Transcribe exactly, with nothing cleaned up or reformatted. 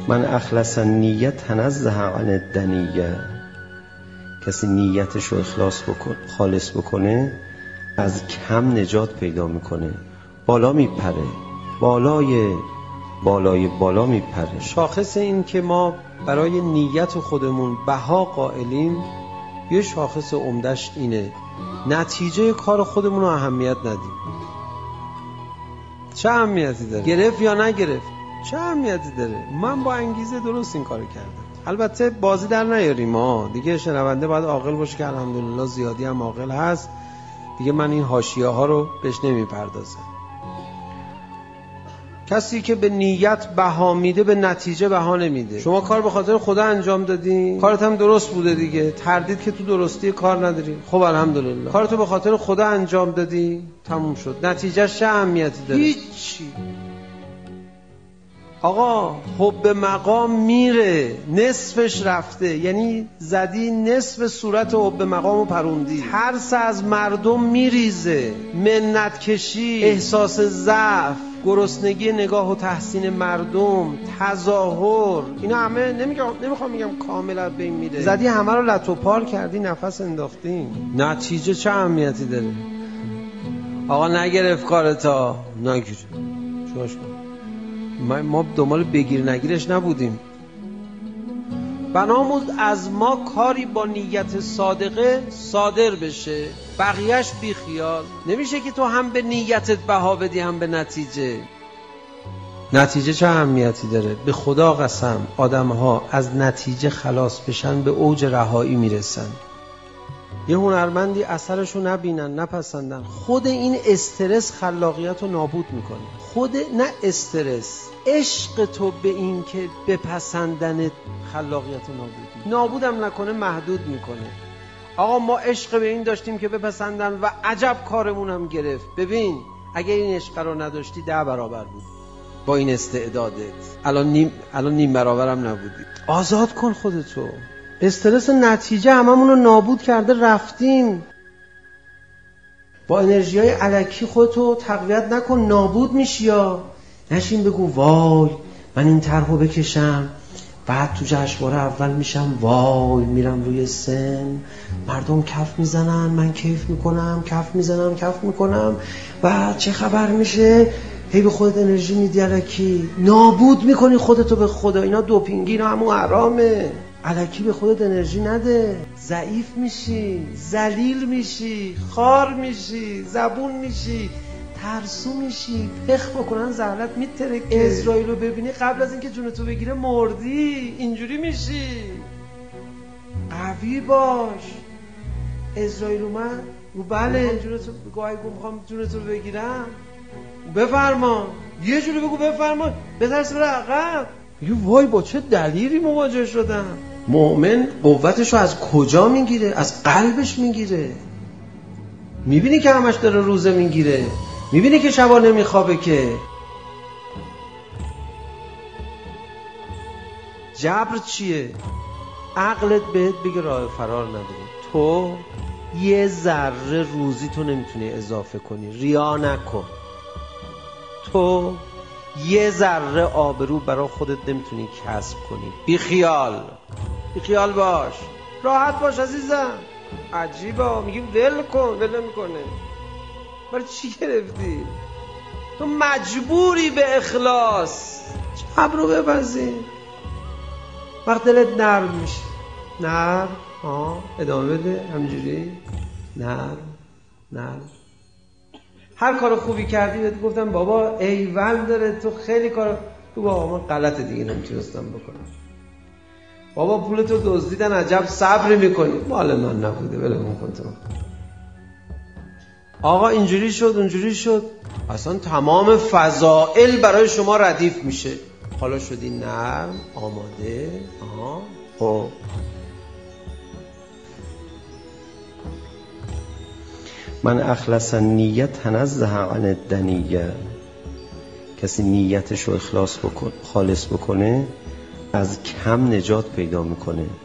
من اخلص النیت تنزه عن الدنیه. کسی نیتش رو اخلاص بکن، خالص بکنه، از کم نجات پیدا میکنه، بالا میپره، بالای بالای بالا میپره. شاخص این که ما برای نیت خودمون بها قائلیم، یه شاخص عمدش اینه نتیجه کار خودمون رو اهمیت ندیم. چه اهمیتی داره؟ گرفت یا نگرفت چه اهمیتی داره؟ من با انگیزه درست این کارو کردم. البته بازی در نیاریم ها دیگه، شنونده باید عاقل باشه که الحمدلله زیادی هم عاقل هست دیگه. من این حاشیه ها رو بهش نمیپردازم. کسی که به نیت بها میده به نتیجه بها نمیده. شما کار به خاطر خدا انجام دادی، کارت هم درست بوده دیگه، تردید که تو درستی کار نداری، خب الحمدلله. کارتو به خاطر خدا انجام دادی، تموم شد. نتیجهش چه اهمیتی داره؟ هیچی. آقا حب مقام میره، نصفش رفته، یعنی زدی نصف صورت حب مقامو پروندی. ترس از مردم میریزه، منت کشی، احساس ضعف، گرسنگی نگاه و تحسین مردم، تظاهر، اینا همه نمیگم نمیخوام میگم کاملا به این میره. زدی همه رو لط و پار کردی، نفس انداختی، نتیجه چه اهمیتی داره؟ آقا نگرفت کارتا، نگیر شوش کن. ما دنبال بگیر نگیرش نبودیم. بناموز از ما کاری با نیت صادقه صادر بشه، بقیهش بی خیال. نمیشه که تو هم به نیتت بها بدی هم به نتیجه. نتیجه چه اهمیتی داره؟ به خدا قسم آدم‌ها از نتیجه خلاص بشن به اوج رهایی میرسن. یه هنرمندی اثرشو نبینن، نپسندن، خود این استرس خلاقیت رو نابود میکنه. خود نه استرس، عشق تو به این که بپسندن خلاقیت رو نابود میکنه. نابودم نکنه محدود میکنه. آقا ما عشق به این داشتیم که بپسندن و عجب کارمونم گرفت. ببین اگه این عشق رو نداشتی ده برابر بود با این استعدادت، الان نیم الان نیم برابرم نبودی. آزاد کن خودتو. استرس نتیجه هممون رو نابود کرده، رفتیم. با انرژی های الکی خودتو تقویت نکن، نابود میشی. یا نشین بگو وای من این طرحو بکشم، بعد تو جشنواره اول میشم، وای میرم روی سن، مردم کف میزنن، من کیف میکنم، کف میزنم، کف میکنم، بعد چه خبر میشه؟ هی به خودت انرژی میدی الکی، نابود میکنی خودتو به خدا. اینا دوپینگی، اینا همون حرامه. الکی به خودت انرژی نده، ضعیف میشی، ذلیل میشی، خار میشی، زبون میشی، ترسو میشی، پخ بکنن زهلت میترکه. اسرائیل رو ببینی قبل از اینکه جونتو بگیره مردی. اینجوری میشی. قوی باش. اسرائیل اومد رو بله جونتو گاهی گفت میخوام جونتو رو بگیرم، بفرما. یه جوری بگو بفرما، بترس بره عقب. یه وای با چه دلیلی مواجه شدم. مؤمن قوتشو از کجا میگیره؟ از قلبش میگیره. میبینی که همش داره روزه میگیره، میبینی که شبا نمیخوابه. که جبر چیه؟ عقلت بهت بگه راه فرار نداری. تو یه ذره روزی تو نمیتونی اضافه کنی، ریا نکن. تو یه ذره آبرو برای خودت نمیتونی کسب کنی. بی خیال بی خیال باش، راحت باش عزیزم. عجیبه میگیم ول کن، ول نمیکنه. برای چی گرفتی؟ تو مجبوری به اخلاص. جبر رو بپذیر. وقت دلت نرم میشه، نرم ها ادامه بده همینجوری، نرم نرم. هر کار خوبی کردی بهت گفتم بابا ایول داره، تو خیلی کار تو بابا من غلط دیگه نمیتونستم بکنم. بابا پولتو دزدیدن، عجب صبری میکنی. مال من نبوده، ولمون کن تو. آقا اینجوری شد اونجوری شد، اصلا تمام فضائل برای شما ردیف میشه. حالا شدی نرم، آماده. آها خب من اخلص النیت تنزه عن الدنیه. کسی نیتش رو اخلاص بکن، خالص بکنه، از کم نجات پیدا میکنه،